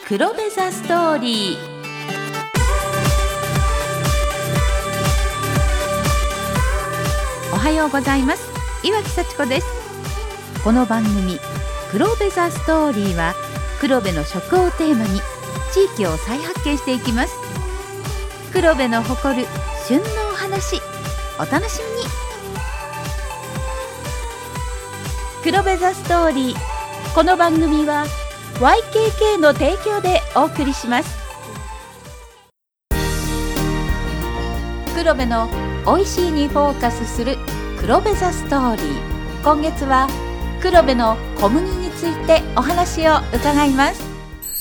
黒部ザストーリー。おはようございます。岩木幸子です。この番組黒部ザストーリーは黒部の食をテーマに地域を再発見していきます。黒部の誇る旬のお話、お楽しみに。黒部ザストーリー、この番組は YKK の提供でお送りします。黒部の美味しいにフォーカスする黒部ザストーリー。今月は黒部の小麦についてお話を伺います。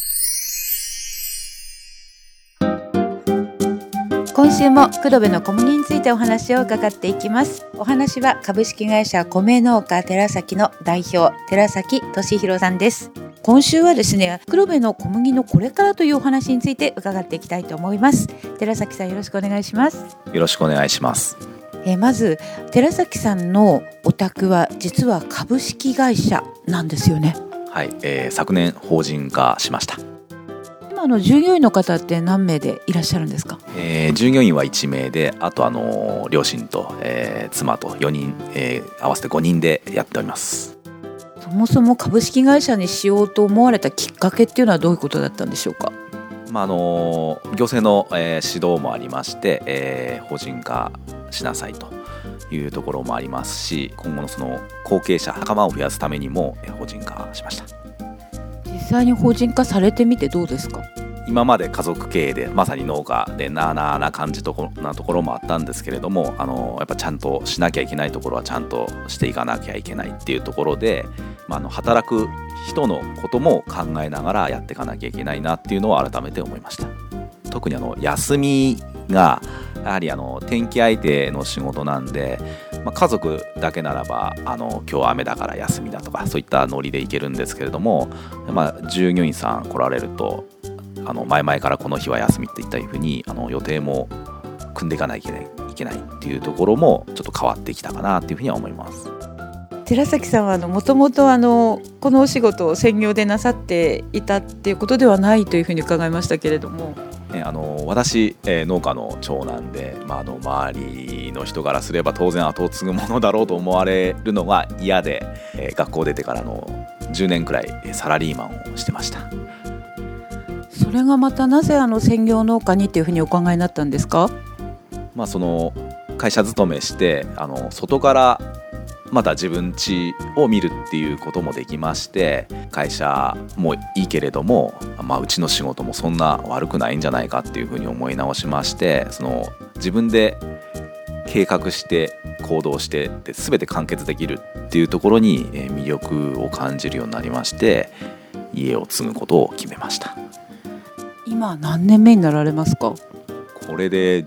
今週も黒部の小麦についてお話を伺っていきます。お話は株式会社米農家寺崎の代表、寺崎俊弘さんです。今週はですね、黒部の小麦のこれからというお話について伺っていきたいと思います。寺崎さん、よろしくお願いします。 よろしくお願いします。 まず寺崎さんのお宅は実は株式会社なんですよね。 はい、昨年法人化しました。 今の従業員の方って何名でいらっしゃるんですか？ 従業員は1名で、あと両親と、妻と4人、合わせて5人でやっております。 そもそも株式会社にしようと思われたきっかけっていうのはどういうことだったんでしょうか？ 行政の、指導もありまして、法人化しなさいというところもありますし、今後のその後継者仲間を増やすためにも、法人化しました。 実際に法人化されてみてどうですか？ 今まで家族経営でまさに農家でな感じなところもあったんですけれども、やっぱちゃんとしなきゃいけないところはちゃんとしていかなきゃいけないっていうところで、働く人のことも考えながらやっていかなきゃいけないなっていうのを改めて思いました。特に休みがやはり天気相手の仕事なんで、家族だけならば今日雨だから休みだとかそういったノリでいけるんですけれども、従業員さん来られると前々からこの日は休みっていったふうに予定も組んでいかなきゃいけないっていうところもちょっと変わってきたかなっていうふうには思います。 寺崎さんはもともとこのお仕事を専業でなさっていたっていうことではないというふうに伺いましたけれども、 私、農家の長男で、周りの人からすれば当然後を継ぐものだろうと思われるのが嫌で、学校出てからの10年くらいサラリーマンをしてました。 それがまたなぜ専業農家にっていうふうにお考えになったんですか？ その会社勤めして外からまた自分家を見るっていうこともできまして、会社もいいけれども、うちの仕事もそんな悪くないんじゃないかっていうふうに思い直しまして、自分で計画して行動してで全て完結できるっていうところに魅力を感じるようになりまして、家を継ぐことを決めました。 今何年目になられますか？ これで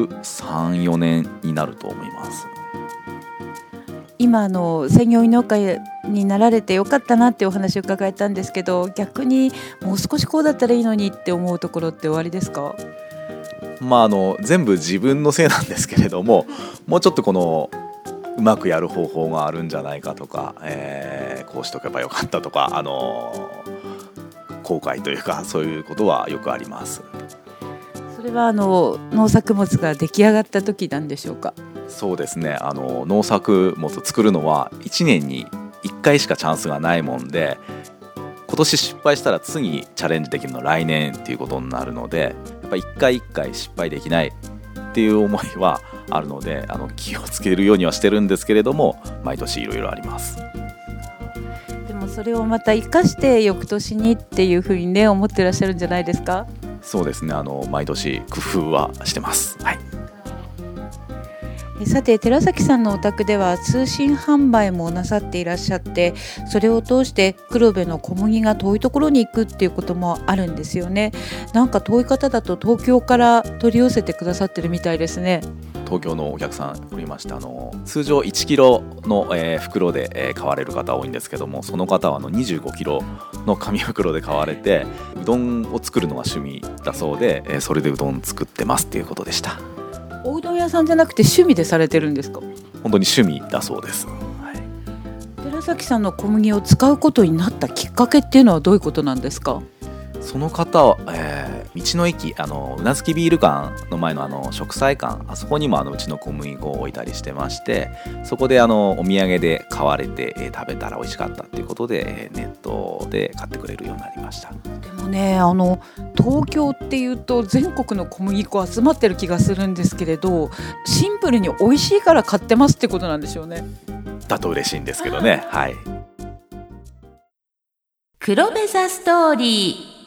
13、14年になると思います。 今専業農家になられてよかったなってお話を伺えたんですけど、逆にもう少しこうだったらいいのにって思うところっておありですか？ 全部自分のせいなんですけれども、もうちょっとうまくやる方法があるんじゃないかとか、こうしとけばよかったとか後悔というか、そういうことはよくあります。 それは農作物が出来上がった時なんでしょうか？ そうですね、農作物作るのは1年に1回しかチャンスがないもんで、今年失敗したら次チャレンジできるのは来年っていうことになるので、やっぱ1回1回失敗できないっていう思いはあるので、気をつけるようにはしてるんですけれども、毎年いろいろあります。 でもそれをまた生かして翌年にっていうふうにね、思ってらっしゃるんじゃないですか？ そうですね、毎年工夫はしてます。はい。 さて、寺崎さんのお宅では通信販売もなさっていらっしゃって、それを通して黒部の小麦が遠いところに行くっていうこともあるんですよね。なんか遠い方だと東京から取り寄せてくださってるみたいですね。 東京のお客さんおりまして、通常1キロの、袋で、買われる方多いんですけども、その方は25キロの紙袋で買われて、うどんを作るのが趣味だそうで、それでうどん作ってますっていうことでした。 おうどん屋さんじゃなくて趣味でされてるんですか？ 本当に趣味だそうです。 寺崎さんの小麦を使うことになったきっかけっていうのはどういうことなんですか？ その方は、道の駅うなずきビール館の前の食材館、あそこにもうちの小麦粉を置いたりしてまして、そこでお土産で買われて、食べたら美味しかったっていうことで、ネットで買ってくれるようになりました。 でもね、東京っていうと全国の小麦粉集まってる気がするんですけれど、シンプルに美味しいから買ってますってことなんでしょうね。 だと嬉しいんですけどね。はい。 黒部ザストーリー。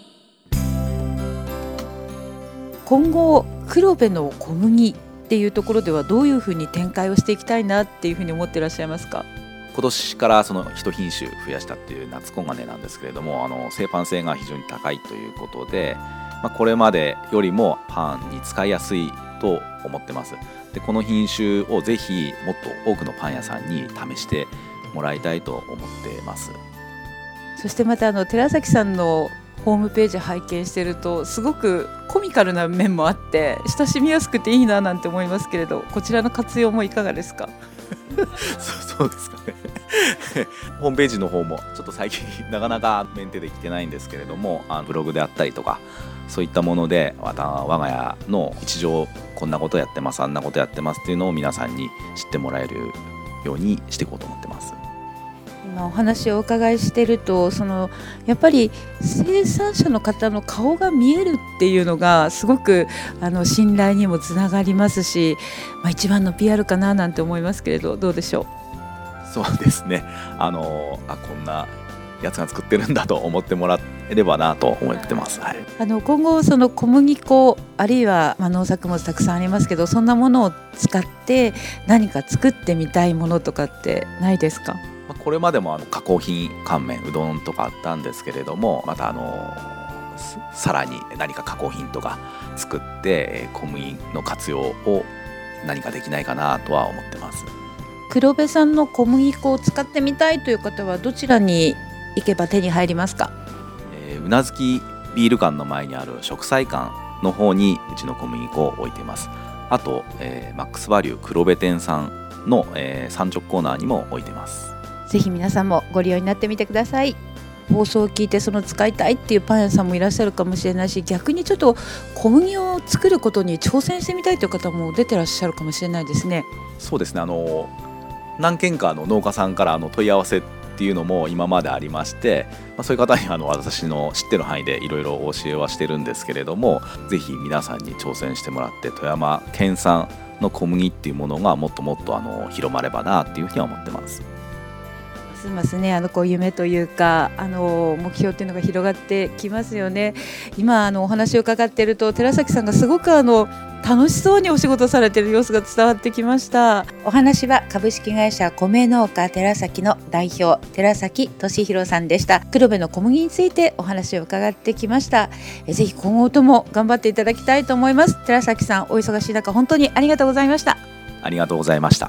今後黒部の小麦っていうところではどういうふうに展開をしていきたいなっていうふうに思っていらっしゃいますか？ 今年からその一品種増やしたっていう夏黄金なんですけれども、生パン性が非常に高いということで、これまでよりもパンに使いやすいと思ってます。でこの品種をぜひもっと多くのパン屋さんに試してもらいたいと思っています。 そしてまた寺崎さんのホームページ拝見してるとすごくコミカルな面もあって親しみやすくていいななんて思いますけれど、こちらの活用もいかがですか？ そうですかねホームページの方もちょっと最近なかなかメンテできてないんですけれども、ブログであったりとかそういったものでまた我が家の日常こんなことやってます、あんなことやってますっていうのを皆さんに知ってもらえるようにしていこうと思ってます。 今お話をお伺いしてると、やっぱり生産者の方の顔が見えるっていうのがすごく信頼にもつながりますし、一番の PR かななんて思いますけれど、どうでしょう？ そうですね、こんなやつが作ってるんだと思ってもらえればなと思ってます。はい、 今後その小麦粉あるいは農作物たくさんありますけど、そんなものを使って何か作ってみたいものとかってないですか？ これまでも加工品乾麺うどんとかあったんですけれども、またさらに何か加工品とか作って小麦の活用を何かできないかなとは思ってます。 黒部さんの小麦粉を使ってみたいという方はどちらに行けば手に入りますか？ うなずきビール館の前にある食材館の方にうちの小麦粉を置いています。あと、マックスバリュー黒部店さんの、産直コーナーにも置いてます。 ぜひ皆さんもご利用になってみてください。放送を聞いて使いたいっていうパン屋さんもいらっしゃるかもしれないし、逆にちょっと小麦を作ることに挑戦してみたいという方も出てらっしゃるかもしれないですね。 そうですね、何軒か農家さんから問い合わせっていうのも今までありまして、そういう方に私の知ってる範囲でいろいろお教えはしてるんですけれども、ぜひ皆さんに挑戦してもらって富山県産の小麦っていうものがもっともっと広まればなっていうふうには思ってます。 ますますね、夢というか目標っていうのが広がってきますよね。今お話を伺っていると寺崎さんがすごく楽しそうにお仕事されている様子が伝わってきました。お話は株式会社米農家寺崎の代表寺崎俊弘さんでした。黒部の小麦についてお話を伺ってきました。ぜひ今後とも頑張っていただきたいと思います。寺崎さん、お忙しい中本当にありがとうございました。 ありがとうございました。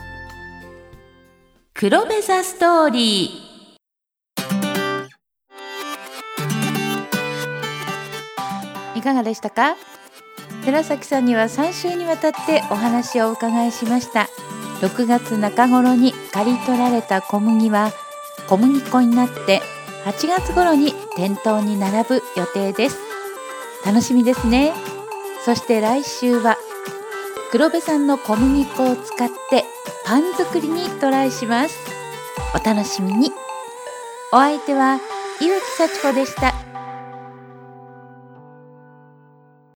黒部ザストーリーいかがでしたか？寺崎さんには3週にわたってお話をお伺いしました。6月中頃に刈り取られた小麦は小麦粉になって8月頃に店頭に並ぶ予定です。楽しみですね。そして来週は黒部さんの小麦粉を使ってパン作りにトライします。お楽しみに。お相手は伊吹幸子でした。